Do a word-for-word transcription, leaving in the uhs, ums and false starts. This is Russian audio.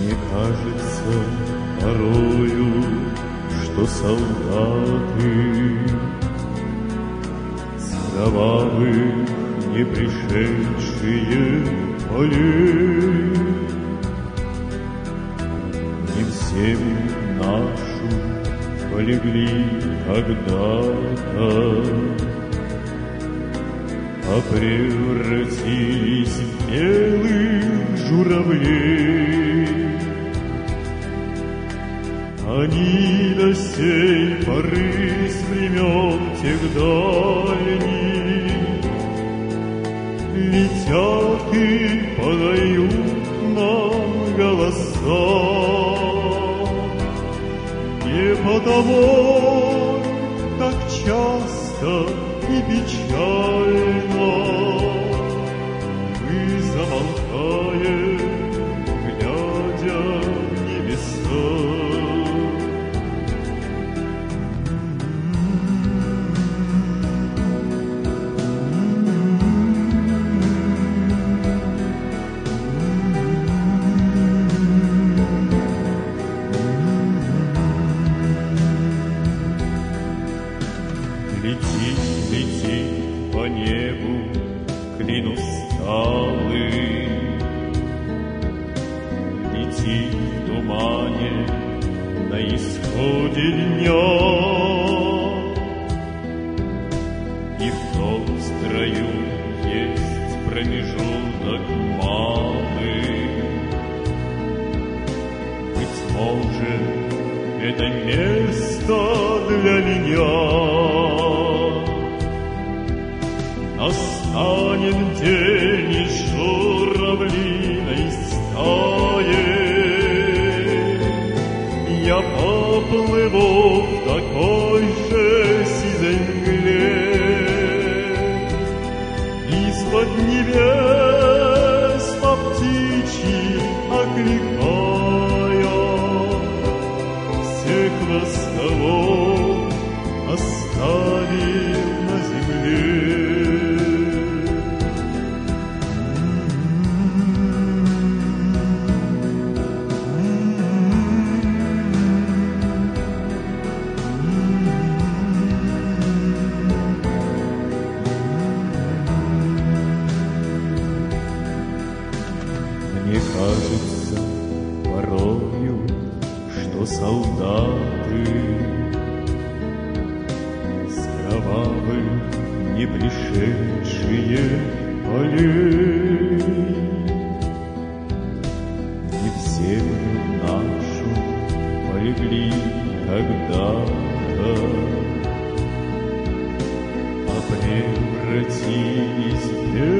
Мне кажется порою, что солдаты с кровавых не пришедшие полей не в землю нашу полегли когда-то, а превратились в белых журавлей. Они до сей поры с времен тех дальних летят и подают нам голоса. Не потому так часто и печально мы замолкаем, глядя в небеса. Лети, лети по небу, клин усталый, лети в тумане на исходе дня, и в том строю есть промежуток малый. Быть может, это место для меня. Настанет день из журавлиной стаи, я поплыву в такой же сизой мгле, из-под небес по птичьи окликая, всех восставов оставив на земле. Мне кажется порою, что солдаты с кровавых не пришедшие полей не в землю нашу полегли когда-то, а превратились в